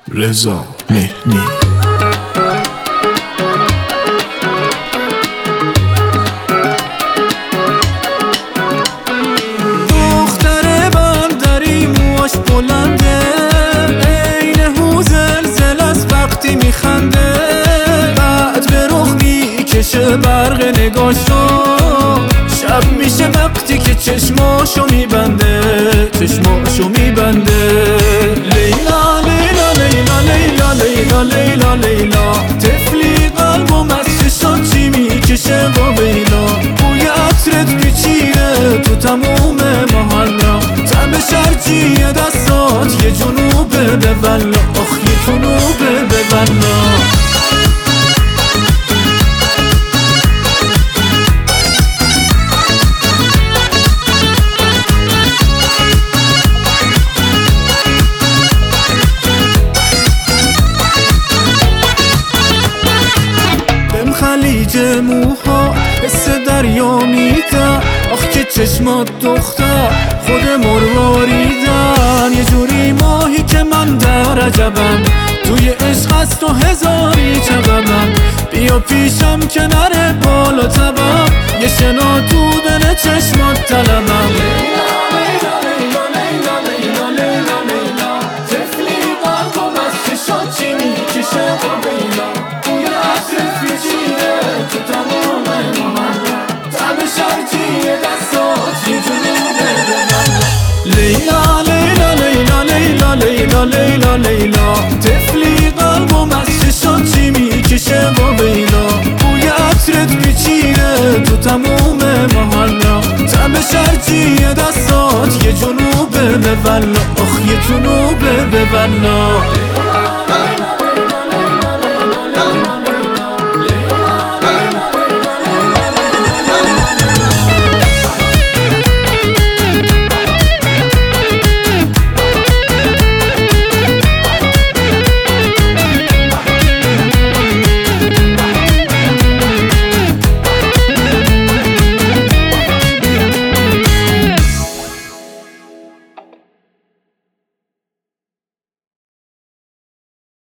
رضا مهنی. دختر بندری موهاش بلنده، عین هو زلزل از وقتی میخنده، بعد به رخ میکشه برق نگاشو، شب میشه وقتی که چشماشو میبنده، چشماشو میبنده. لیلا لیلا لیلا لیلا لیلا لیلا لیلا، طفلی قلبم از چشات چی میکشه و ویلا، بوی عطرت پیچیده تو تموم محلا، تب شرجی دستات یه جنوبه به ولا، آخ یه جنوبه به ولا. خلیج موها حس دریا میدن، آخ که چشمات دختر خود مرواریدن، یه جوری ماهی که من در عجبم، توی عشق از تو هزاری چببم، بیا پیشم که نره بالا تبم، یه شنا تو دل چشمات طلبم. لیلا لیلا لیلا لیلا لیلا لیلا لیلا، طفلی قلبم از چشات چی میکشه و ویلا، بوی عطرت پیچیده تو تموم محلا، تب شرجی دستات یه جنوبه به ولا، آخ یه جنوبه به ولا.